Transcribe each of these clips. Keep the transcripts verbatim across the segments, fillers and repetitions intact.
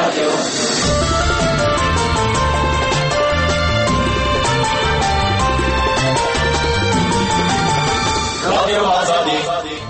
رادیو رادیو آزادی.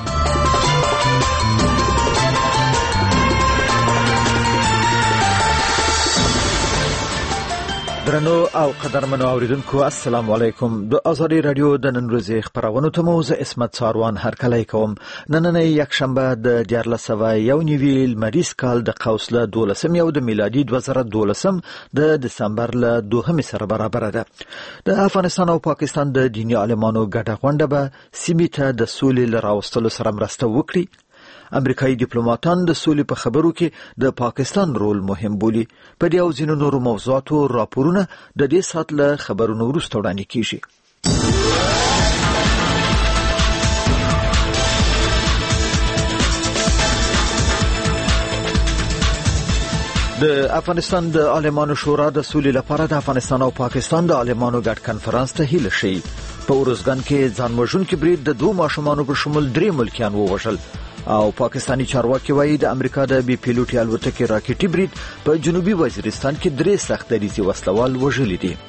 درنو او قدرمنو اوریدونکو السلام علیکم. د ازادي رادیو د نن ورځې خبرونه ته مو زه اسمت ساروان هرکلی کوم. نننۍ یکشنبه د دیارلس سوه یو نوي لمریز کال د قوس له دولسم یو د میلادي دوه زره دولسم د دسمبر له دوهمې سره برابر ده. د افغانستان او پاکستان د دیني عالمانو ګډه غونډه به سیمې ته د سولې له راوستلو سره مرسته وکړي. امریکایي ډیپلوماټان د سولې په خبرو کې د پاکستان رول مهم بولي. په دې او ځینو نورو موضوعاتو راپورونه د دې سات له خبرونو وروسته وړاندې کیږي. د افغانستان د عالمانو شورا د سولې لپاره د افغانستان او پاکستان د عالمانو ګډ کنفرانس ته هیله شي. په اورزګان کې ځانوژونکي برید د دوه ماشومانو په شمول درې ملکیان ووژل او پاکستانی چارواکي وایي د امریکا د بي پیلوټي الوتکې راکټي برید په جنوبي وزیرستان کې درې سخت دریزي وسلوال وژلي دي.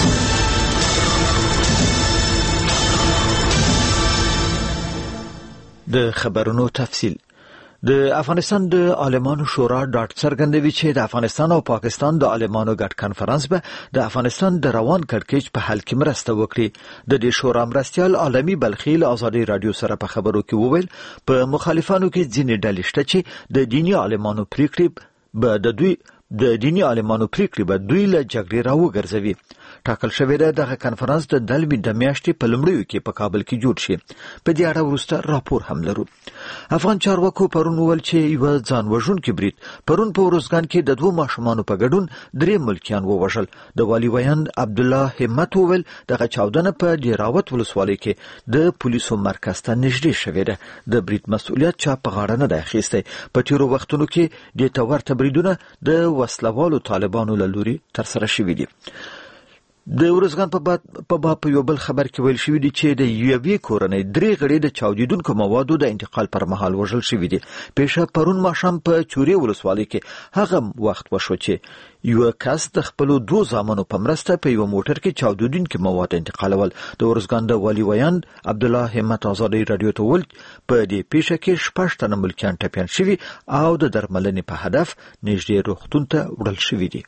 د خبرونو تفصیل. د افغانستان د عالمانو شورا ډاټ څرګندوي چې د افغانستان او پاکستان د عالمانو ګډ کنفرانس به د افغانستان د روان کړکېچ په حل کې مرسته وکړي. د دې شورا مرستیال عالمي بلخیل ازادي رادیو سره په خبرو کې وویل په مخالفانو کې ځینې ډلې شته چې د دیني عالمانو پریکړې به د دوی د دینی عالمانو پریکړې به دوی له جګړې راوګرځوي. ټاکل شوې ده دغه کنفرانس د دلمې د میاشتې په لومړیو کې په کابل کې جوړ شي. په دې اړه وروسته راپور هم لرو. افغان چارواکو پرون وویل چې یو ځانوژونکي برید پرون په اورزګان کې د دوه ماشومانو په ګډون درې ملکیان ووژل. د والي ویاند عبدالله همت وویل دغه چاودنه په ډیراوت ولسوالۍ کې د پولیسو مرکز ته نږدې شوې ده. د برید مسؤلیت چا په غاړه نه دی اخیستی. په تیرو وختونو کې د تورته بریدونه د وسلوالو طالبانو له لوري ترسره شوي دي. د اورزګان په باب په یو بل خبر کې ویل شوي دي چې د یوې کورنۍ درې غړي د چاودیدونکو موادو د انتقال پر مهال وژل شوي دي. پیښه پرون ماښام په چورې ولسوالۍ کې هغه وخت وشو چې یو کس د خپلو دوه زامنو په مرسته په یو موټر کې چاودیدونکي مواد انتقالول. د اورزګان د والي ویاند عبدالله همت ازادي رادیو ته ویل په دې پیښه کې شپږ تنه ملکیان ټپیان شوي او د درملنې په هدف نږدې روغتون ته وړل شوي دي.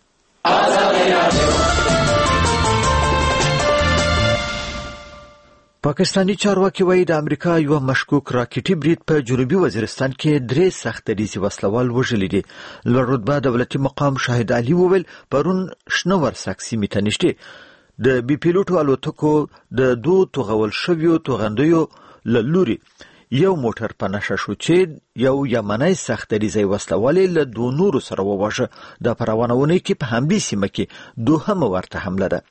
پاکستانی چارواکي وایي د امریکا یو مشکوک راکټي برید په جنوبي وزیرستان کې درې سخت دریزي وسلوال وژلي دي. لوړ رتبه دولتي مقام شاهد علي وویل پرون شنور ساکسیمې ته نږدې د بي پیلوټو الوتکو د دوه توغول شویو توغندیو له لوري یو موټر په نشه شو چې یو یمنی سخت دریزي وسلوال له دوه نورو سره وواژه. د پروانونې کې په همدې سیمه کې دوهمه ورته حمله ده.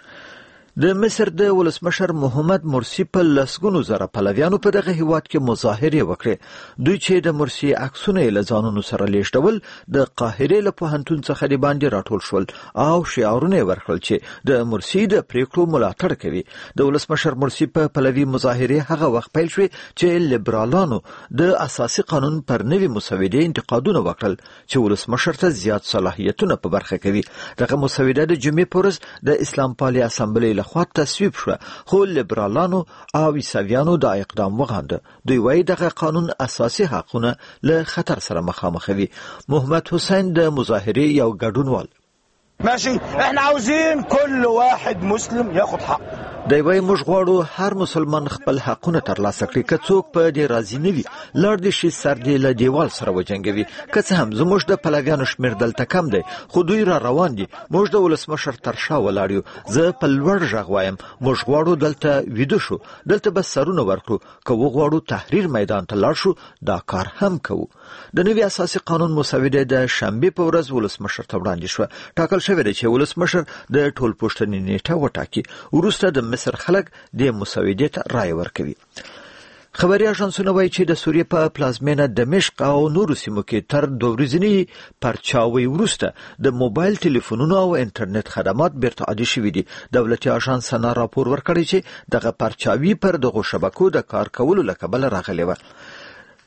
د مصر د ولسمشر محمد مرسی په لسګونو زره پلویانو په دغه هیواد کې مظاهرې وکړې. دوی چې د مرسی عکسونه له ځانونو سره لیږدول د قاهرې له پوهنتون څخه د باندې راټول شول او شعارونه ورکړل چې د مرسی د پریکړو ملاتړ کوي. د ولسمشر مرسی په پلوي مظاهرې هغه وخت پیل شوې چې لیبرالانو د اساسي قانون پر نوې مسودې انتقادونه وکړل چې ولسمشر ته زیات صلاحیتونه په برخه کوي. دغه مسوده د جمعې په ورځ د اسلام پالي اسامبلې خو تصویب شو خو لیبرالانو او عیسویانو دا اقدام وغانده. دوی وایي دغه قانون اساسي حقونه له خطر سره مخامخ وي. محمد حسین د مظاهرې یو ګډونوال ماشي احنا عاوزين كل واحد مسلم ياخد حق. دی وایي موږ غواړو هر مسلمان خپل حقونه ترلاسه کړي. که څوک په دې راضي نه وي لاړ دې شي سر دې له دیوال سره وجنګوي. که څه هم زموږ د پلویانو شمېر دلته کم دی خو دوی را روان دي. موږ د ولسمشر تر شا ولاړ یو. زه په لوړ غږ وایم موږ غواړو دلته ویده شو، دلته به سرونه ورکړو. که وغواړو تحریر میدان ته لاړ شو دا کار هم کوو. د نوي اساسي قانون مسوده د شنبې په ورځ ولسمشر ته وړاندې شوه. ټاکل شوی دی چې ولسمشر د ټولپوښتنې نیټه وټاکي. وروسته د مصر خلک د مسودې ته رائے ورکوي. خبري اژانسونه وایي چې د سوریې په پلازمینه دمشق او نورو سیمو کې تر دوه ورځې پرچاوي وروسته د موبایل ټلیفونونو او انټرنیټ خدمات بیرته عادي شوي دي. دولتي اژانس سنا راپور ورکړی چې دغه پرچاوي پر دغه شبکو د کار کولو له کبله راغلی و.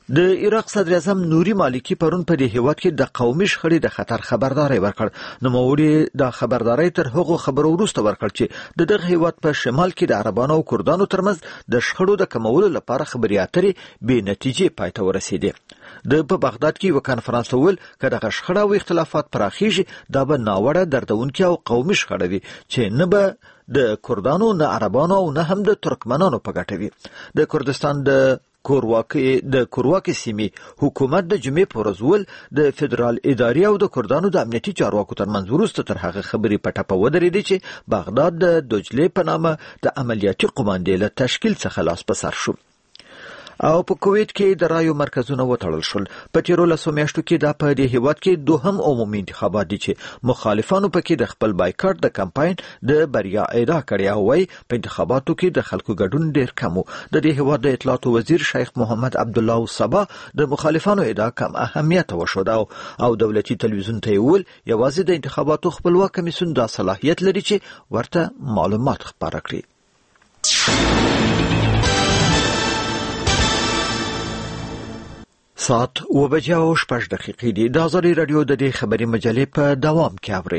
د عراق صدر اعظم نوري مالکی پرون په دې هیواد کې د قومي شخړې د خطر خبرداري ورکړ. نو موري د خبرداري تر هغو خبرو وروسته ورکړ چې د دغه هیواد په شمال کې د عربانو او کردانو ترمنځ د شخړو د کمولو لپاره خبري اترې بې نتیجې پای ته ورسېدې. د په بغداد کې یو کانفرنس ول کله دغه شخړه او اختلافات پراخیږي دا به ناوړه دردونکې او قومي شخړه وي چې نه به د کردانو نه عربانو او نه هم د ترکمنانو په ګټه وي. د کردستان د کورواکي د کورواکي سیمې حکومت د جمعې په ورځ ول د فدرال ادارې او د کردانو د امنیتي چارواکو ترمنځ وروسته تر هغه خبرې په ټپه ودرېدې چې بغداد د دجلې په نامه د عملیاتي قوماندې له تشکیل څخه لاس په سر شو. او په کویت کې د رایو مرکزونه وتړل شول. په تیرو لسو میاشتو کې دا په دې هیواد کې دوهم عمومي انتخابات دي چې مخالفانو پکې د خپل بایکاټ د کمپاین د بریا ادعا کړې او وايي په انتخاباتو کې د خلکو ګډون ډیر کم و. د دې هیواد د اطلاعات وزیر شیخ محمد عبدالله صبا د مخالفانو ادعا کم اهمیت وشود او دولتي تلویزیون ته ویل یوازې د انتخاباتو خپلواک کمیسیون د صلاحیت لري چې ورته معلومات خپاره کړي. ساعت و بجې او شپږ دقیقې دي. د آزادي رادیو د دې خبري مجلې په دوام کې اورئ.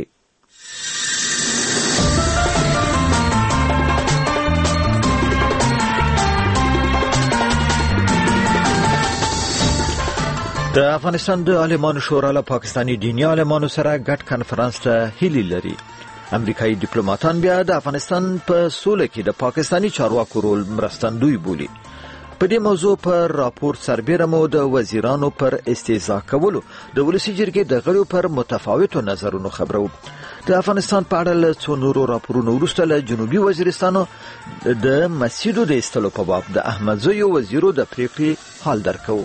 د افغانستان د عالمانو شورا له پاکستاني دیني عالمانو سره ګډ کانفرنس ته هیلې لري. امریکایي ډیپلوماټان بیا د افغانستان په سوله کې د پاکستاني چارواکو رول مرستندوی بولي. په دې موضوع پر راپور سربېره مو د وزیرانو پر استهزاء کولو د ولسی جرګې د غړو پر متفاوتو نظرونو خبرو. د افغانستان په اړه له څو نورو راپورونو وروسته له جنوبي وزیرستان د مسجدو د ایستلو په باب د احمدزي وزیرو د پریکړې حال درکو.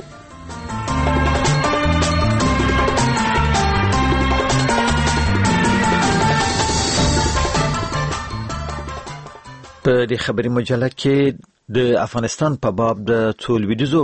په دې خبري مجله کې د افغانستان په باب د څو لویدیځو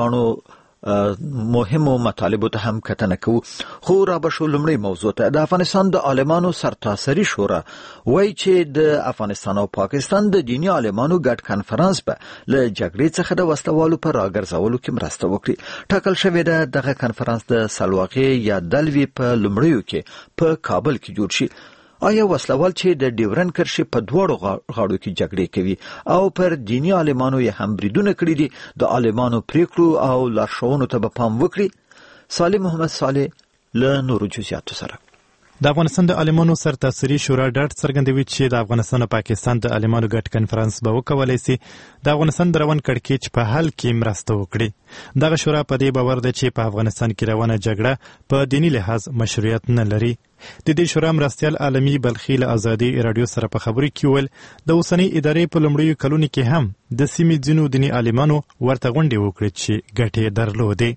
ورځپاڼو مهمو مطالبو ته هم کتنه کوو. خو را به شو لومړی موضوع ته د افغانستان د عالمانو سرتاسري شورا وایي چې د افغانستان او پاکستان د دیني عالمانو ګډ کانفرنس به له جګړې څخه د وسلوالو پر راګرځولو کې مرسته وکړي. ټاکل شوې ده دغه کانفرنس د سلواغې یا دلوي په لومړیو کې په کابل کې جوړ شي. آیا وسلوال چې د ډیورن کرښې په دواړو غاړو کې جګړې کوي او پر دیني عالمانو یې هم بریدونه کړي دي د عالمانو پریکړو او لارښوونو ته به پام وکړي؟ صالح محمد صالح له نورو جزئیاتو سره. د افغانستان د عالمانو سرتاسري شورا ډاډ څرګندوي چې د افغانستان او پاکستان د عالمانو ګډ کانفرنس به وکولای شي د افغانستان د روان کړکېچ په حل کې مرسته وکړي. دغه شورا په دې باور ده چې په افغانستان کې روانه جګړه په دیني لحاظ مشروعیت نه لري. د دې شورا مرستیال عالمي بلخي له آزادي رادیو سره په خبرو کې ویل د اوسنۍ ادارې په لومړیو کلونو کې هم د سیمې ځینو دیني عالمانو ورته غونډې وکړې چې ګټې درلودې.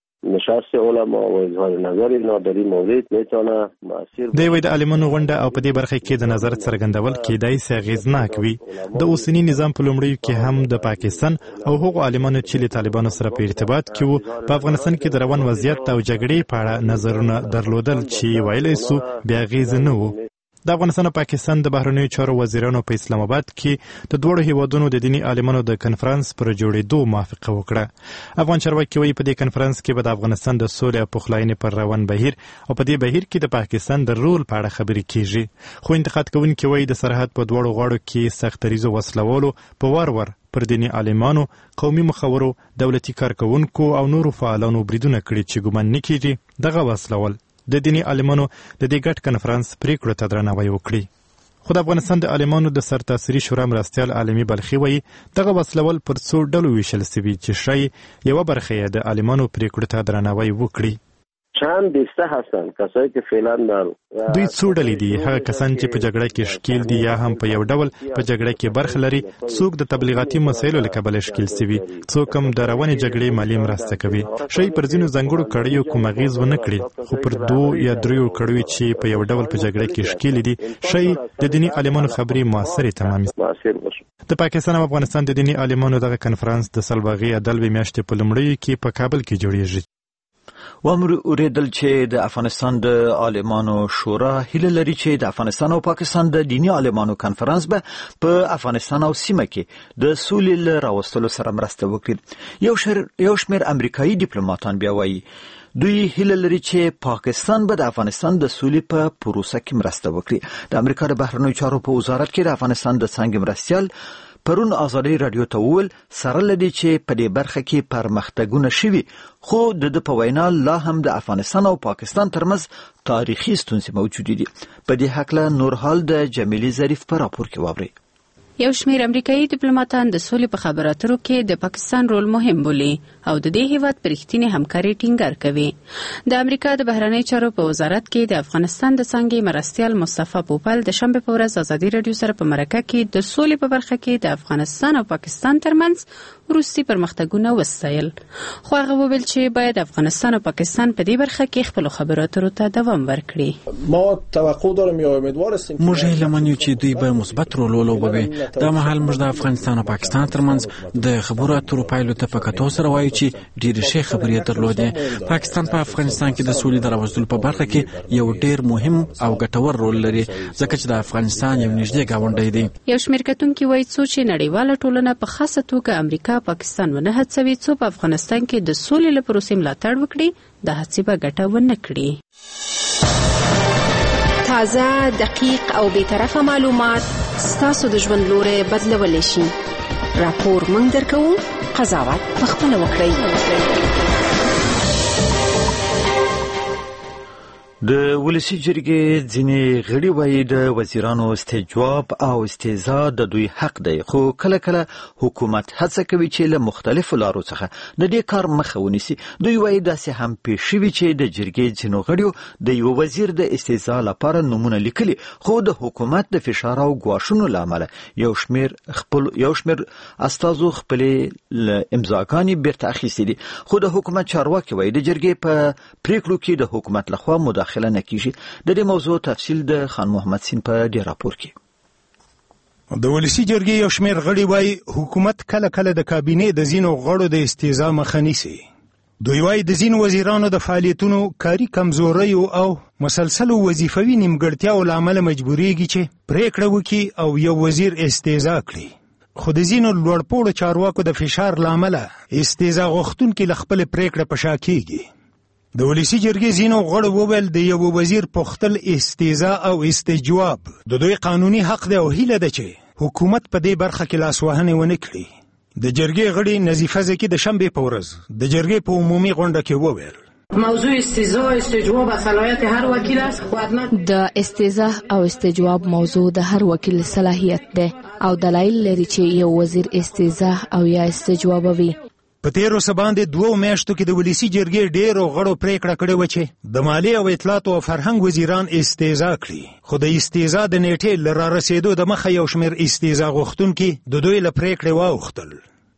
نشست علما و اظهار نظر اینا در این مورد میتونه مؤثر دی. وی د عالمانو غونډه او په دې برخه کې د نظر څرګندول کېدای شي اغیزناک وي. د اوسنی نظام په لومړیو کې هم د پاکستان او هغو عالمانو چې له طالبانو سره په ارتباط کې وو په افغانستان کې د روان وضعیت او جګړې په اړه نظرونه درلودل چې ویلای سو بیا اغیز نه وو. د افغانستان او پاکستان د بهرنیو چارو وزیرانو په اسلام آباد کې د دوړو هیوادونو د دیني عالمانو د کنفرانس پر جوړېدو موافقه وکړه. افغان چارواکي وایي په دې کنفرانس کې به د افغانستان د سولې او پخلاینې پر روان بهیر او په دې بهیر کې د پاکستان د رول په اړه خبرې کیږي. خو انتقاد کوونکي وایي د سرحد په دوړو غاړو کې سختریزو وسلوالو په وار وار پر دیني عالمانو، قومي مخورو، دولتي کارکونکو او نورو فعالانو بریدونه کړي چې ګومان نه کیږي دغه وسلوال د دیني عالمانو د دې ګډ کنفرانس پریکړو ته درناوی وکړي. خو د افغانستان د عالمانو د سرتاسري شورا مرستیال عالمي بلخي وایي دغه وسلوال پر څو ډلو ویشل سوي چې ښایي یوه برخه یې د عالمانو پریکړو ته درناوی وکړي. چند دسته هستن کسایی که فعلا در دوی څو ډلې دي. هغه کسان چې په جګړه کې ښکیل دي یا هم په یو ډول په جګړه کې برخه لري. څوک د تبلیغاتي مسایلو له کبله ښکیل سوي، څوک هم د روانې جګړې مالي مرسته کوي. ښایي پر ځینو ځانګړو کړیو کوم اغېز ونه کړي، خو پر دوو یا دریو کړیو چې په یو ډول په جګړه کې ښکیل دي ښایي د دیني عالمانو خبرې موثرې تمامې. د پاکستان او افغانستان د دیني عالمانو دغه کنفرانس د سلواغې یا دلوي میاشتې په لومړیو کې په کابل کې جوړیږي. وامر اوریدل چې د افغانستان د عالمانو شورا هیله لري چې د افغانستان او پاکستان د دینی عالمانو کانفرنس به په افغانستان او سیمه کې د سولې راوستلو سره مرسته وکړي. یو شر یو شمېر امریکایي ډیپلوماټان بیا وایي دوی هیله لري چې پاکستان به د افغانستان د سولې په پروسه کې مرسته وکړي. د امریکا د بهرنیو چارو په وزارت کې د افغانستان د څانګې مرستیال پرون ازادي رادیو ته وویل سره لدی چې په دې برخه کې پرمختګونه شوي خو د په وینا لا هم د افغانستان او پاکستان ترمنځ تاریخي ستونزې موجود دي. په دې حق له نور حال د جمیلي ظریف په راپور کې واوري. یو شمېر امریکایي ډیپلوماټان د سولې په خبرو اترو کې د پاکستان رول مهم بولي او د دې هیواد پر رښتینې همکاري ټینګار کوي. د امریکا د بهرنیو چارو په وزارت کې د افغانستان د څانګې مرستیال مصطفی پوپل د شنبه په ورځ ازادي رادیو سره په مرکه کې د سولې په برخه کې د افغانستان او پاکستان ترمنځ وروستي پرمختګونه وستایل. خو هغه وویل چې باید افغانستان او پاکستان په دې برخه کې خپل خبرو اترو ته دوام ورکړي. ما توقع دارم یا امیدوار هستیم موږ هیله من یو چې دوی به مثبت رول ولوبوي. دا مهال موږ د افغانستان او پاکستان ترمنځ د خبرو اترو پایلو ته په کتو سره وایو چې ډېرې ښې خبرې درلودې. پاکستان په افغانستان کې د سولې د راوستلو په برخه کې یو ډېر مهم او ګټور رول لري ځکه چې د افغانستان یو نږدې ګاونډی دی. یو شمېر کتونکي وایي څو چې نړیواله ټولنه په خاصه توګه امریکا پاکستان ونه هڅوي څو په افغانستان کې د سولې له پروسې ملاتړ وکړي د هڅې به ګټه ونه کړي. تازه دقیق او بیطرفه معلومات ستاسو د ژوند لوري بدلولی شي. راپور موږ درکوو، قضاوت پخپله وکړئ. د ولسی جرګې ځینې غړي وایي د وزیرانو استجواب او استهزاء د دوی حق دی خو کله کله حکومت هڅه کوي چې له مختلفو لارو څخه د دې کار مخه ونیسي. دوی وایي داسې هم پیښ شوي چې د جرګې ځینو غړیو د یو وزیر د استهزاء لپاره نومونه لیکلي خو د حکومت د فشار او ګواښونو له امله یو شمېر خپل یو شمېر استازو خپلې امضاګانې بیرته اخیستې دي. خو د حکومت چارواکي وایي د جرګې په پریکړو کې د حکومت لخوا مداخله خلل نه کیږي. د دې موضوع تفصیل د خان محمد سین په دې راپور کې. د ولسی جرګې یو شمېر غړي وایي حکومت کله کله د کابینې د ځینو غړو د استهزاء مخه نیسي. دوی وایي د ځینو وزیرانو د فعالیتونو کاري کمزوریو او مسلسلو وظیفوي نیمګړتیاو له امله مجبوریږي چې پریکړه وکړي او یو وزیر استهزاء کړي. خو د ځینو لوړپوړو چارواکو د فشار له امله استهزاء غوښتونکي له خپلې پریکړه په شا کېږي. د ولسی جرګې ځینو غړو وویل د یو وزیر پوښتل استهزاء او استجواب د دوی قانوني حق دی او هیله ده چې حکومت په دې برخه کې لاسوهنې ونه کړي. د جرګې غړي نظیفه زکي د شنبې په ورځ د جرګې په عمومي غونډه کې وویل موضوع استهزاء استجواب صلاحیت هر وکیل است. د استهزاء او استجواب موضوع د هر وکیل صلاحیت ده او دلایل لري چې یو وزیر استهزاء او یا استجوابوي. په تیرو سباندې دوه میاشتو کې د ولسی جرګې ډېرو غړو پریکړه کړې و چې د مالیې او اطلاعاتو او فرهنګ وزیران استهزاء کړي. خو د استهزاء د نیټې له رارسېدو د مخه یو شمېر استهزاء غوښتونکي د دوی له پریکړې واوښتل.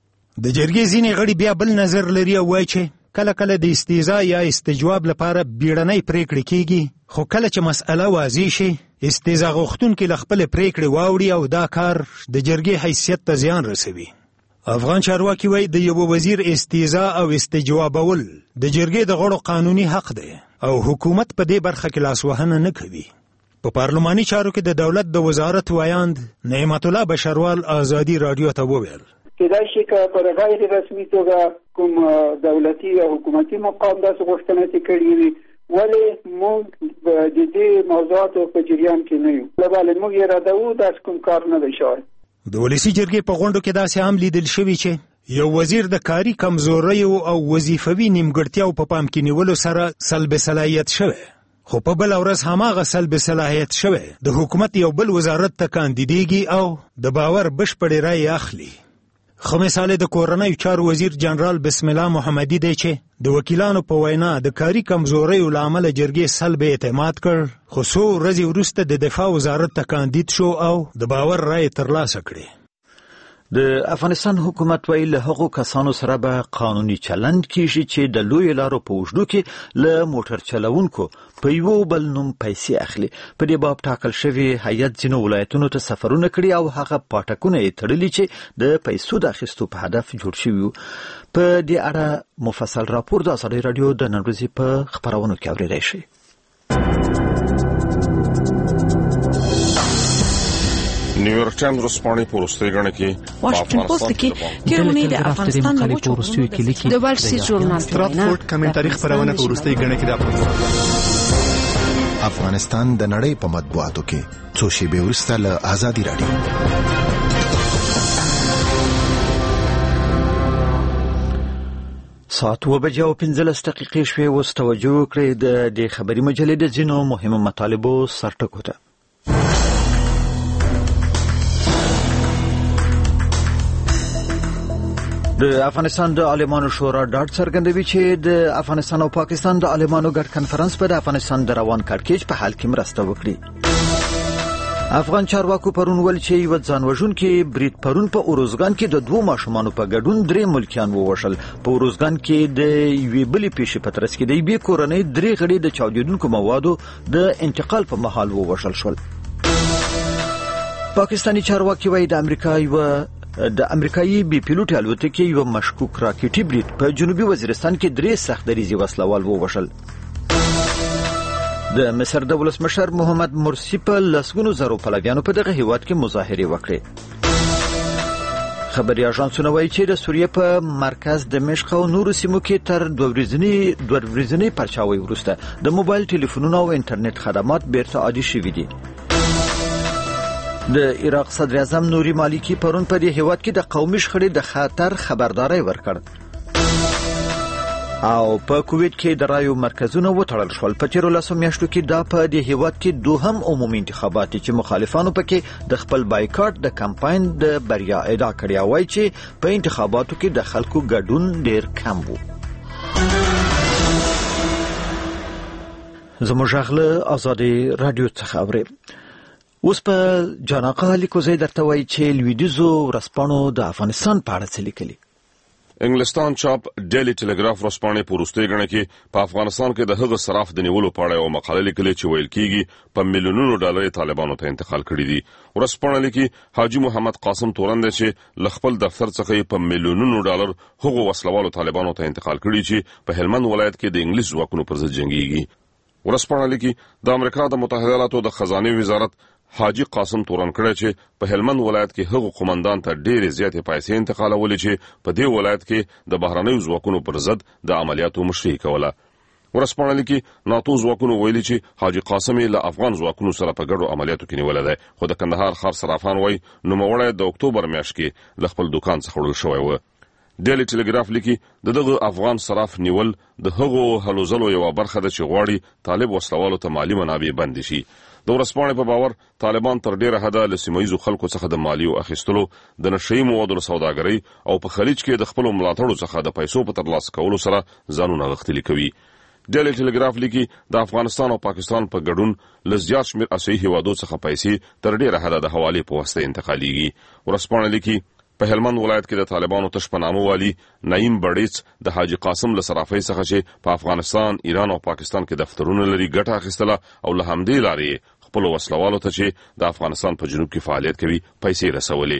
د جرګې ځینې غړي بیا بل نظر لري او وایي چې کله کله د استهزاء یا استجواب لپاره بیړنۍ پریکړې کیږي خو کله چې مسأله واضح شي استهزاء غوښتونکي له خپلې پریکړې واوړي او دا کار د جرګې حیثیت ته زیان رسوي. افغان چارواکي وایي د یو وزیر استهزاء او استجوابول د جرګې د غړو قانوني حق دی او حکومت په دې برخه کې لاسوهنه نه کوي. په پارلماني چارو کې د دولت د وزارت وایاند نعمت الله بشروال ازادي رادیو ته وویل کېدای شي که پر غیر رسمي توګه کوم دولتي او حکومتي مقام داسې غوښتنې کړې وي ولې موږ د دې موضوعاتو په جریان کې نه یو. لکه موږ یې ردوو داسې کوم کار نه دی شوی. د ولسی جرګې په غونډو کې داسې هم لیدل شوي چې یو وزیر د کاري کمزوریو او وظیفوي نیمګړتیاو په پام کې نیولو سره سلب صلاحیت شوی خو په بله ورځ هماغه سلب صلاحیت شوی د حکومت یو بل وزارت ته کاندیدېږي او د باور بشپړې رایې اخلي. خو مثال د کورنیو چارو وزیر جنرال بسم الله محمدي دی چې د وکیلانو په وینا د کاري کمزوریو له امله جرګې سلب اعتماد کړ خو څو ورځې وروسته د دفاع وزارت ته کاندید شو او د باور رایې ترلاسه کړې. د افغانستان حکومت ویل له هغو کسانو سره به قانوني چلند کیږي چې د لوی لارو په اوږدو کې له موټر چلوونکو په یو بل نوم پیسې اخلي. په دې باب ټاکل شوی هیئت ځینو ولایتونو ته سفرونه کړي او هغه پاټکونه یې تړلي چې د پیسو د اخیستو په هدف جوړ شوي وو. په دې اړه مفصل راپور د ازادي راډیو د نن ورځې په خپرونو کې اورېدای شئ. نیویورک ټایمز ورځپاڼې په وروستۍ ګڼه کې واشنګټن پوسټ کې کیرونی د افغانستان د وروستیو کې لیکي د وال سټریټ ژورنال ستراتفورد کمنټري خبرونه په وروستۍ ګڼه کې د افغانستان د نړۍ په مطبوعاتو کې څو شیبې وروسته له ازادي راډیو. ساعت و بجې او پنځلس دقیقې شوې. اوس توجه وکړئ د دې خبري مجلې د ځینو مهمو مطالبو سرټکو ته. د افغانستان د عالمانو شورا ډاډ څرګندوي چې د افغانستان او پاکستان د عالمانو ګډ کنفرانس په د افغانستان د روان کړکېچ په حال کې مرسته وکړي. افغان چارواکو پرون ویل چې یو ځانوژونکي برید پرون په اوروزګان کې د دوه ماشومانو په ګډون درې ملکیان ووژل. په اوروزګان کې د یوې بلې پیښې په ترڅ کې د یوې کورنۍ درې غړي د چاودېدونکو موادو د انتقال په مهال ووژل شول. پاکستاني چارواکي وایي د امریکا یو د امریکایي بي پیلوټ الوتکې یو مشکوک راکټي برید په جنوبي وزیرستان کې درې سخت دریزي وسلوال ووژل. د مصر د ولسمشر محمد مرسي په لسګونو زرو پلویانو په دغه هیواد کې مظاهرې وکړې. خبري اژانسونه وایي چې د سوریې په مرکز دمشق او نورو سیمو کې تر دوه ورځنی دوه ورځنی پرچاوي وروسته د موبایل ټلیفونونو او انټرنیټ خدمات بیرته عادي شوي دي. د عراق صدر اعظم نوري مالکی پرون په دې هیواد کې د قومي شخړې د خطر خبرداري ورکړ او په کوویت کې د رایو مرکزونه وټړل شول. په تیرو لسو میاشتو کې دا په دې هیواد کې دوهم عمومي انتخابات چې مخالفانو پکې د خپل بایکاټ د کمپاین د بریا ادعا کړې وای چې په انتخاباتو کې د خلکو ګډون ډیر کم وو. زموږ غله ازادي رادیو څخه اوري. اوس په جاناقه لیکوزی درته وایي چې لویدیزو ورځپاڼو د افغانستان په اړه څه لیکلي. انګلستان چاپ ډیلی ټلګراف ورځپاڼې په وروستۍ ګڼه کې په افغانستان کې د هغه صراف د نیولو په اړه یوه مقاله لیکلې چې ویل کېږي په میلیونونو ډالر طالبانو ته انتقال کړي دي. ورځپاڼه لیکي حاجي محمد قاسم تورن دی چې له خپل دفتر څخه په میلیونونو ډالر هغو وسلوالو طالبانو ته انتقال کړي چې په هلمند ولایت کې د انګلیس ځواکونو پر ضد جنګېږي. ورځپاڼه لیکي د امریکا د متحده ایالاتو د خزانه وزارت حاجی قاسم تورن کړی چې په هلمند ولایت کې هغو قومندان ته ډېرې زیاتې پیسې انتقالولې چې په دې ولایت کې د بهرنیو ځواکونو پر ضد د عملیاتو مشري کوله. ورځپاڼه لیکي ناتو ځواکونو ویلي چې حاجی قاسم له افغان ځواکونو سره په ګډو عملیاتو کې نیولی دی، خو د کندهار ښار صرافان وایي نوموړی د اکتوبر میاشت کې له خپل دوکان څخه وړل شوی و. ډیلی ټلګراف لیکي د دغه افغان صراف نیول د هغو هلو ځلو یوه برخه ده چې غواړي طالب وسلوالو ته مالي منابع بندې شي. د ورځپاڼې په باور طالبان تر ډیره حده له سیمه ییزو خلکو څخه د مالیو اخیستلو، د نشهیي موادو له سوداګرۍ او په خلیج کې د خپلو ملاتړو څخه د پیسو په ترلاسه کولو سره ځانونه غښتلي کوي. ډیلی ټلګراف لیکي د افغانستان او پاکستان په ګډون له زیات شمېر اسیایي هیوادو څخه پیسې تر ډیره حده د حوالې په واسطه انتقالیږي. ورځپاڼه لیکي په هلمند ولایت کې د طالبانو تش په نامه والي نعیم بړیڅ د حاجي قاسم له صرافۍ څخه چې په افغانستان، ایران او پاکستان کې دفترونه لري ګټه اخیستله او له همدې لارې خپلو وسلوالو ته چې د افغانستان په جنوب کې فعالیت کوي پیسې رسولې.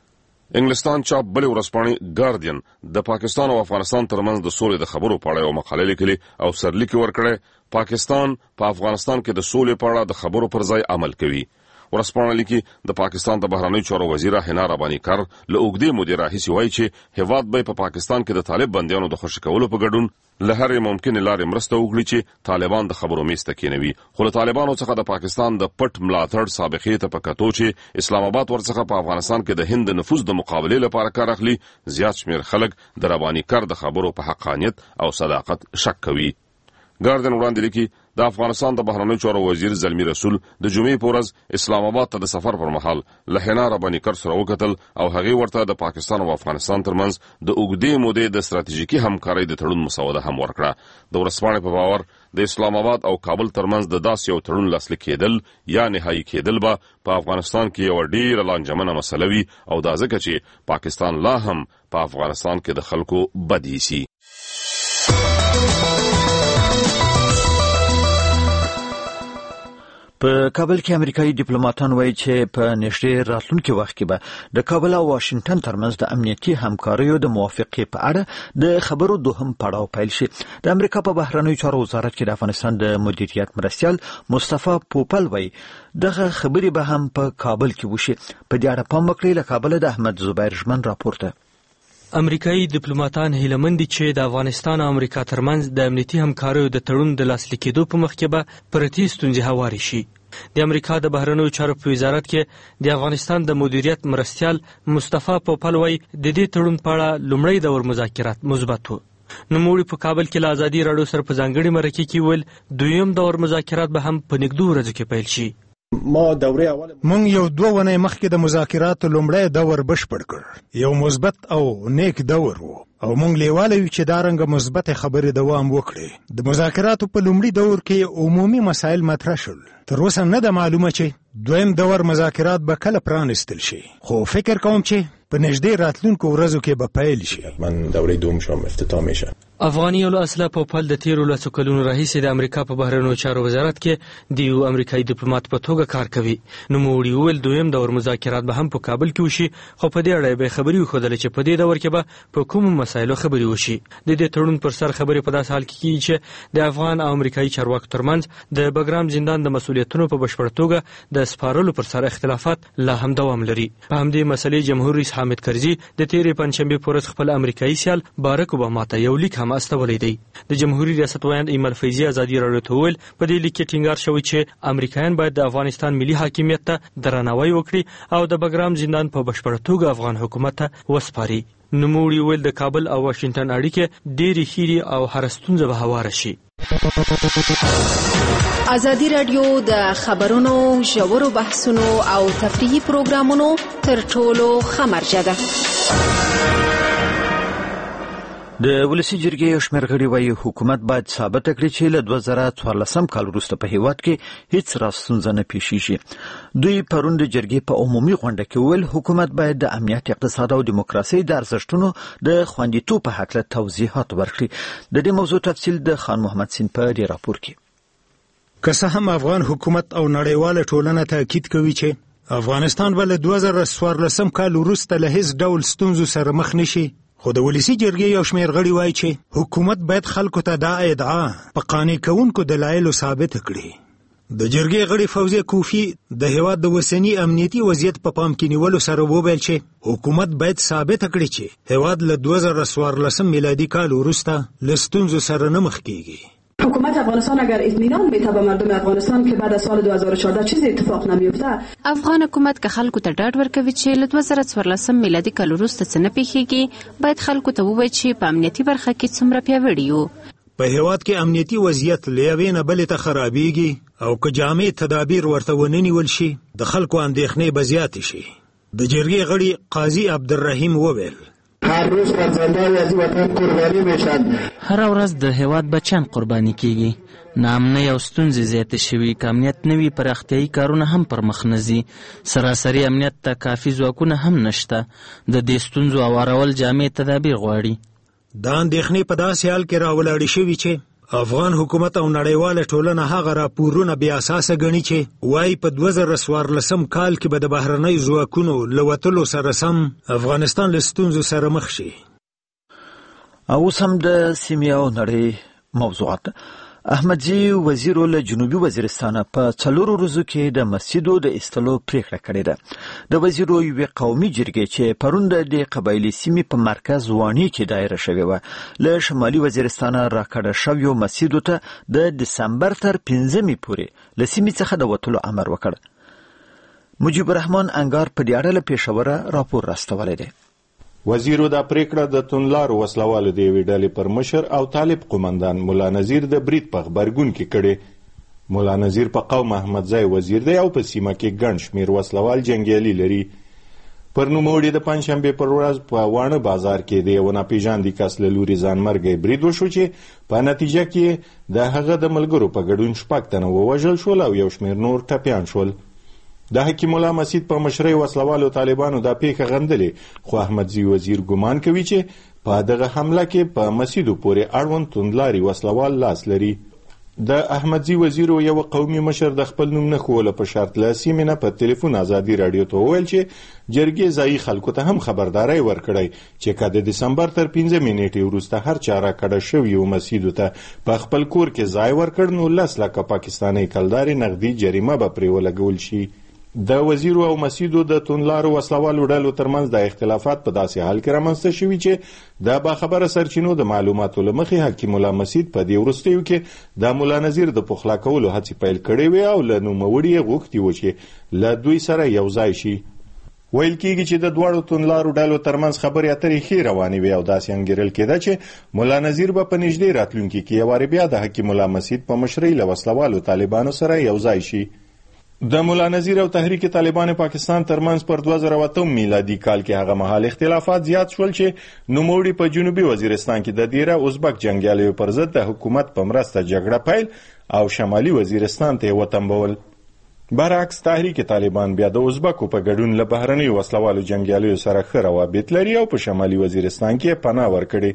انګلستان چاپ بلې ورځپاڼې ګارډین د پاکستان او افغانستان ترمنځ د سولې د خبرو په اړه یوه مقاله لیکلې او سرلیک یې ورکړی پاکستان په افغانستان کې د سولې په اړه د خبرو پر ځای عمل کوي. ورځپاڼه لیکي د پاکستان د بهرنیو چارو وزیره حنا رباني کار له اوږدې مودې راهیسې وایي چې هیواد به په پاکستان کې د طالب بندیانو د خوشي کولو په ګډون له هرې ممکنې لارې مرسته وکړي چې طالبان د خبرو میز ته کېنوي. خو له طالبانو څخه د پاکستان د پټ ملاتړ سابقې ته په کتو چې اسلام آباد ورڅخه په افغانستان کې د هند د نفوذ د مقابلې لپاره کار اخلي، زیات شمېر خلک د رباني کار د خبرو په حقانیت او صداقت شک کوي. ګارډین وړاندې لیکي د افغانستان د بهرنیو چارو وزیر زلمی رسول د جمعې په ورځ اسلام آباد ته د سفر پر مهال له حنا رباني کر سره وکتل او هغه ورته د پاکستان او افغانستان ترمنځ د اوږدې مودې د ستراتیژیکي همکارۍ د تړون مسوده هم ورکړه. د ورسپانې په باور د اسلام آباد او کابل ترمنځ د داسې یو تړون لاسلیک کېدل یا نهایی کېدل به په افغانستان کې یو ډېره لانجمنه مسله وي او دا ځکه چې پاکستان لا هم په افغانستان کې د خلکو بد ایسي. په کابل کې امریکایي ډیپلوماټان وایي چې په نږدې راتلونکي وخت کې به د کابل او واشنگټن ترمنځ د امنیتي همکاریو د موافقې په اړه د خبرو دوهم پړاو پیل شي. د امریکا په بهرنیو چارو وزارت کې د افغانستان د مدیریت مرستیال مصطفی پوپل وایي دغه خبرې به هم په کابل کې وشي. په دې اړه پام وکړئ. له کابل د احمد زبیر ژمن راپورته. امریکایي ډیپلوماټان هیله مند دي چې د افغانستان او امریکا ترمنځ د امنیتي همکاریو د تړون د لاسلیک کېدو په مخ کې به پرتې ستونزې هوارې شي. د امریکا د بهرنیو چارو په وزارت کې د افغانستان د مدیریت مرستیال مصطفی پوپل وایي د دې تړون په اړه لومړی دور مذاکرات مثبت وو. نوموړي په کابل کې له ازادي راډیو سره په ځانګړي مرکه کې ویل دویم دور مذاکرات به هم په نږدې ورځو کې پیل شي. ما دوره اول مونږ یو دوه ونې مخکې د مذاکراتو لومړی دور بشپړ کړ. یو مثبت او نیک دور وو او مونږ لیواله یو چې دا رنګه مثبت خبرې دوام وکړي. د مذاکراتو په لومړي دور کې عمومي مسایل مطرح شول. تر اوسه نه ده معلومه چې دویم دور مذاکرات به کله پرانستل شي، خو فکر کوم چې په نږدې راتلونکو ورځو کې به پیل شي. من دوره دوم شام افتتاح میشه. افغاني الاصله پوپل د تیرو لسو کلونو راهیسې د امریکا په بهرنیو چارو وزارت کې د یو امریکایي ډیپلوماټ په توګه کار کوي. نوموړي وویل دویم دور مذاکرات به هم په کابل کې وشي، خو په دې اړه به خبرې وښودلې چې په دې دور کې به په کومو مسایلو خبرې وشي. د دې تړون پر سر خبرې په داسې حال کې کیږي چې د افغان او امریکایي چارواکو ترمنځ د بګرام زندان د مسؤلیتونو په بشپړ توګه د سپارلو پر سر اختلافات لا هم دوام لري. په همدې مسلې جمهور رئیس حامد کرزي د تیرې پنځشنبې په ورځ خپل امریکایي سیال باراک اوباما ته یو لیک هم استولی دی. د جمهوریت ریاست ویاند ایمل فیضي ازادي راډیو ته وویل په دې لیک کې ټینګار شوی چې امریکایان باید د افغانستان ملي حاکمیت ته درناوی وکړي او د بګرام زندان په بشپړ توګه افغان حکومت ته وسپاري. نوموړي ویل د کابل او واشنگټن اړیکې ډېرې ښې او هر ستونزه به هواره شي. ازادي راډیو د خبرونو ژورو بحثونو او تفریحي پروګرامونو تر ټولو ښه مرجع ده. د ولسی جرګې یو شمېر غړي وایي حکومت باید ثابت کړي چې له دوه زره څوارلسم کال وروسته په هیواد کې هیڅ راستونزه نه پیښیږي. دوی پرون د جرګې په عمومي غونډه کې وویل حکومت باید د امنیت، اقتصاد او دیموکراسۍ د ارزښتونو د خوندیتوب په هکله توضیحات ورکړي. د دې موضوع تفصیل د خان محمد سین په دې راپور کې. که څه هم افغان حکومت او نړیواله ټولنه تاکید کوي چې افغانستان به له دوه زره څوارلسم کال وروسته له هیڅ ډول ستونزو سره مخ نشي، خو د ولسی جرګې یو شمېر غړي وایي چې حکومت باید خلکو ته دا ادعا په قانع کوونکو دلایلو ثابت کړي. د جرګې غړي فوزیه کوفی د هیواد د اوسني امنیتي وضعیت په پام کې نیولو سره وویل چې حکومت باید ثابت کړي چې هیواد له دوه زره څوارلسم میلادي کال وروسته له ستونزو سره نه مخ کیږي. حکومت افغانستان اگر اطمینان میده به مردم افغانستان که بعد از سال دو هزار و چهارده چیزی اتفاق نمیفته، افغان حکومت که خلکو ته ډاډ ورکوي چې له دوه زره څوارلسم میلادي کال وروسته څه نه پیښیږي، باید خلکو ته ووایي چې په امنیتي برخه کې څومره پیاوړي یو. په هیواد کې امنیتي وضعیت له یوې نه بلې ته خرابېږي او که جامع تدابیر ورته ونه نیول شي د خلکو اندېښنې به زیاتې شي. د جرګې غړي قاضي عبدالرحیم وویل هر روز فرزندان از وطن قربانی میشن. هر ورځ د هیواد بچیان قرباني کیږي. ناامنۍ او ستونزې زیاتې شوي. که امنیت نه وي پراختیایي کارونه هم پر مخ نه ځي. سراسري امنیت ته کافي ځواکونه هم نشته. د دې ستونزو هوارول جامع تدابیر غواړي. دا اندېښنې په داسې حال کې راولاړې شوي چې افغان حکومت او نړیواله ټولنه هغه راپورونه بې اساسه ګڼي چې وایي په دوه زره څوارلسم کال کې به د بهرنیو ځواکونو له وتلو سره سم افغانستان له ستونزو سره مخ شي. اوس هم د سیمې او نړۍ موضوعات. احمدزي وزیر له جنوبي وزیرستان په څلورو ورځو کې د مسجدو د ایستلو پریکړه کړې ده. د وزیرو یوې قومي جرګې چې پرون د دې قبایلي سیمې په مرکز وانی کې دایره شوې وه له شمالي وزیرستان راکړه شویو مسجدو ته د دسمبر تر پنځمې پورې له سیمې څخه د وتلو امر وکړ. مجيب الرحمن انګار په دې اړه له پېښوره راپور راستولی دی. وزیرو دا پریکړه د تونلارو وسلوالو د یوې ډلې پر مشر او طالب قومندان مولا نذیر د برید په غبرګون کې کړې. مولا نذیر په قوم احمدزی وزیر دی او په سیمه کې ګڼ شمېر وسلوال جنګیالي لري. پر نوموړي د پنجشنبې پر ورځ په واڼه بازار کې د یو ناپېژاندي کس له لوري ځانمرګی برید وشو چې په نتیجه کې د هغه د ملګرو په ګډون شپږ تنه ووژل شول او یو شمېر نور ټپیان شول. د حکیم الله مسید په مشرۍ وسلوالو طالبانو دا پیښه غندلې، خو احمدزي وزیر ګمان کوي چې په دغه حمله کې په مسیدو پورې اړوند توندلاري وسلوال لاس لري. د احمدزي وزیر یو قومي مشر د خپل نوم نه ښووله په شرط له سیمې نه په تلیفون ازادي راډیو ته وویل چې جرګې ځایي خلکو ته هم خبرداری ورکړی چې که د دسمبر تر پنځه نیټې وروسته هر چا راکډه شویو مسیدو ته په خپل کور کې ځای ورکړ نو لس لکه پاکستاني کلدارې نغدي جریمه به پرې ولګول شي. د وزیرو او مسیدو د توندلارو وسلوالو ډلو ترمنځ د اختلافات په داسې حال کې رامنځته شوي چې د باخبره سرچینو د معلوماتو له مخې حکیم الله مسید په دې وروستیو کې د مولا نذیر د پخلا کولو هڅې پیل کړې وې او له نوموړي یې غوښتي و چې له دوی سره یو ځای شي. ویل کېږي چې د دواړو توندلارو ډلو ترمنځ خبرې اترې ښې روانې وې او داسې انګېرل کېده چې مولا نذیر به په نږدې راتلونکي کې یو وارې بیا د حکیم الله مسید په مشرۍ له وسلوالو طالبانو سره یو ځای شي. د مولا نذیر او تحریک طالبان پاکستان ترمنځ پر دوه زره اووه میلادي کال کې هغه مهال اختلافات زیات شول چې نوموړي په جنوبي وزیرستان کې د دیره ازبک جنګیالیو پر ضد د حکومت په مرسته جګړه پیل او شمالي وزیرستان ته وتمبول. برعکس تحریک طالبان بیا د ازبکو په ګډون له بهرنیو وسلوالو جنګیالیو سره ښه روابط لري او په شمالي وزیرستان کې پناه ورکړي.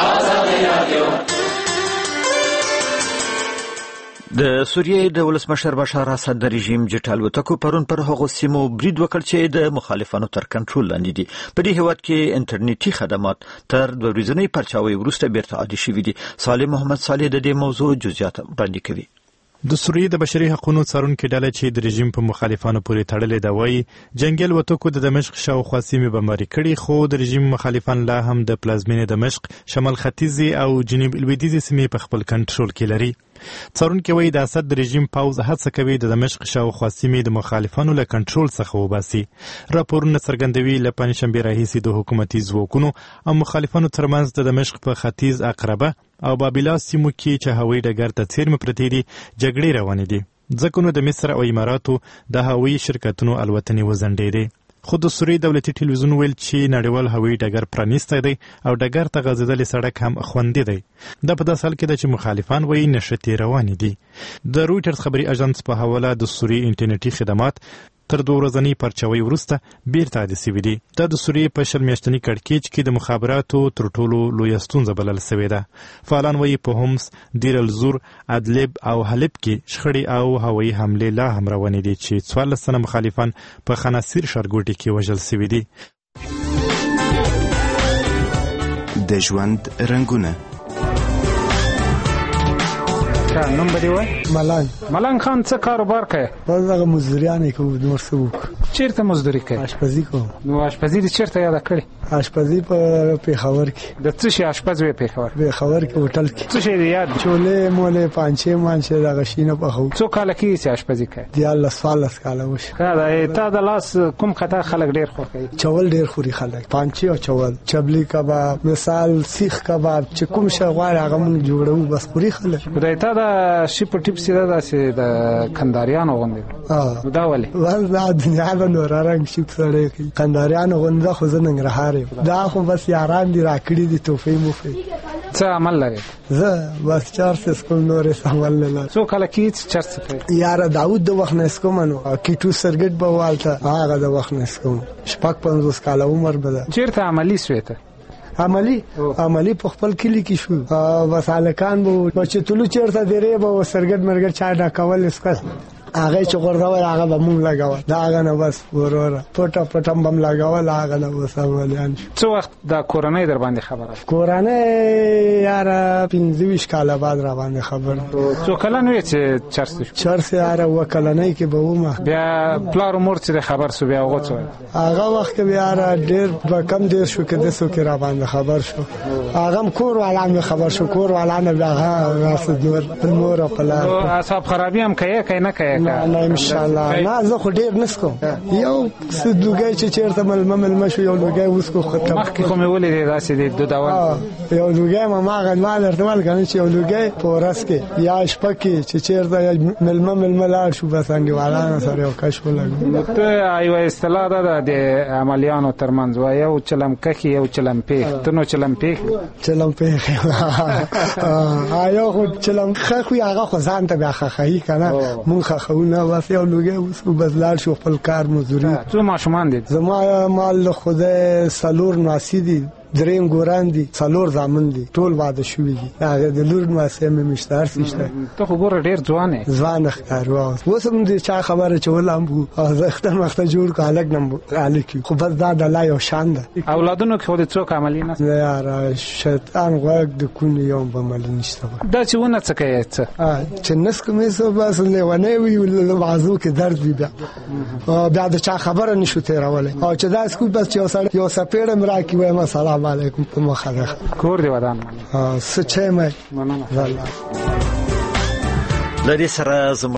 د سوریې د ولسمشر بشار اسد د رژیم جټ الوتکو پرون پر هغو سیمو برید وکړ چې د مخالفانو تر کنټرول لاندې دي. په دې هیواد کې انټرنیټي خدمات تر دوه ورځنۍ پرچاوۍ وروسته بیرته عادي شوي دي. صالح محمد صالح د دې موضوع جزئیات وړاندې کوي. د سوریې د بشري حقوقو څارونکې ډله چې د رژیم په مخالفانو پورې تړلې ده وایي جنګي الوتکو د دمشق شاوخوا سیمې بمباري کړي، خو د رژیم مخالفان لا هم د پلازمینې دمشق شمال ختیځي او جنوب لویدیځي سیمې په خپل کنټرول کې لري. څارونکي وایي د اسد د رژیم پوځ هڅه کوي د دمشق شاوخوا سیمې د مخالفانو له کنټرول څخه وباسي. راپورونه څرګندوي له پنجشنبې راهیسې د حکومتي ځواکونو او مخالفانو ترمنځ د دمشق په ختیځ اقربه او بابلا سیمو کې چې هوایي ډګر ته څیرمه پرتې دي جګړې روانې دي، ځکه نو د مصر او اماراتو د هوایي شرکتونو الوتنې وځنډېدې. خو د سوریې دولتي ټلویزیون ویل چې نړیوال هوایي ډګر پرانیستی دی او ډګر ته غځېدلی سړک هم خوندي دی. دا په داسې حال کې ده چې مخالفان وایي نښتې روانې دي. د رویټرز خبري اژانس په حواله د سوریې انټرنیټي خدمات تر دوه ورځنۍ پرچاوۍ وروسته بیرته عادي سوي دي. دا د سوریې په شل میاشتني کړکېچ کې د مخابراتو تر ټولو لویه ستونزه بلل سوې ده. فعالان وایي په هومس، دیر الزور، ادلب او حلب کې شخړې او هوایي حملې لا هم روانې دي چې څوارلس تنه مخالفان په خناصیر ښارګوټي کې وژل سوي دي. د ژوند رنګونه نوم به دې وای؟ ملنګ. ملنګ خان څه کاروبار کوي؟ بس دغه مزدوریانې کوو، نور څه وکړو. چېرته مزدوري کوي؟ اشپزي کوم. نو اشپزي دې چېرته یاده کړې؟ اشپزي په پېښور کې. د څه شي اشپز وې پېښور؟ پېښور کې هوټل کې. څه شی دې یاد؟ چولې مولې پانچې مانچې دغه شي نه پخوو. څو کاله کېږي چې اشپزي کوي؟ دیارلس څوارلس کاله وشي. ښه تا د لاس کوم خطا خلک ډېر خوښوي؟ چول ډېر خوري خلک، پانچې او چول، چبلي کباب، مثال سیخ کباب، چې کوم شی غواړي هغه موږ جوړوو، بس خوري خلک. خدای تا دا شي په ټیپ سیده داسې د کنداریانو غوندې دا ولې؟ بس دا دنیا به نور رنګ شي سړی کوي. کنداریانو غونده خو زه ننګرهار یم، دا خو بس یاران دي راکړي دي توفې موفې. څه عمل لرې؟ زه بس چارسس کوم، نور هېڅ عمل نه لرم. څو کاله کېږي چې چرس کوې؟ یاره داود د وخت نه اسکوم نو کیټو سرګټ به والته هغه د وخت نه اسکوم، شپږ پنځوس کاله عمر به ده. چېرته عملي سوې ته؟ عملی عملی په خپل کلی کې شو. بس هلکان به چې طلوع چېرته دیرې به سرګټ مرګټ چا ډکول اسکل هغه چې غورځول هغه به مونږ لګول، دا هغه نه بس وروره پټه پټه به م لګول، هغه نه بس عملیان شو. څه وخت دا کورنۍ در باندې خبره؟ کورنۍ یاره پنځه ویشت کاله بعد را باندې خبر. څو کلن وې چې چرس شو؟ چرس یاره اووه کلنۍ کې به ومه. بیا پلار و مور چې خبر شو بیا هغه څه ویل؟ هغه وخت کې بیا ډېر به کم دېر شو که داسې کې را باندې خبر شو. هغه هم کور والا مې خبر شو، کور والا نه بیا هغه مور او پلار. اصحاب خرابي هم کوې که نه کوې؟ نه نه ان شاء الله نه زه خو ډیر نسکو یو څه لوګي چې چیرته ملمه ملمه شو یو لوګي اوس کو ختم مخکې خو مې ولې داسې دی د داوال یو لوګي ما ما غل مال ارتمال کنه چې یو لوګي پورس کې یا شپه کې چې چیرته ملمه ملمه لاړ شو بس انډیوالانو سره یو کشف لګو ته ایو اصطلاح ده د عملیانو ترمنځ و یو چلم کخي یو چلم پیخ ته نو چلم پیخ چلم پیخ آیا خو چلم خو هغه خو ځان ته بیا خخای کنه مونږ خخونه واسه یو لوګي اوس کو بدلال شو خپل کار مزدوري تو ماشومان دي زما مال خدای سلور ناسی دي دریم ګوران دي څلور ځامن دي ټول واده شوی دي هغه د لور نواسه مې مشتار سشته ته خو ګوره ډیر ځوان یې ځوان ښکار واو اوس هم دې چا خبره چولم بو زخته مخته جوړ کالک نم الکی خو بس دا د لا یو شان ده اولادونو کې خو د څوک عملی نه یار شیطان غوږ د کون یوم به مل نشته دا چې ونه څه کوي څه چې نس کومې سو بس لیوانه وی بازو کې درد وی بیا بیا د چا خبره نشو تیرولې او چې دا سکو بس یو سړی یو سپېړم راکی وای ما سلام علیکم په مخه کور دی ودان ها څه چه مې مننه لري سره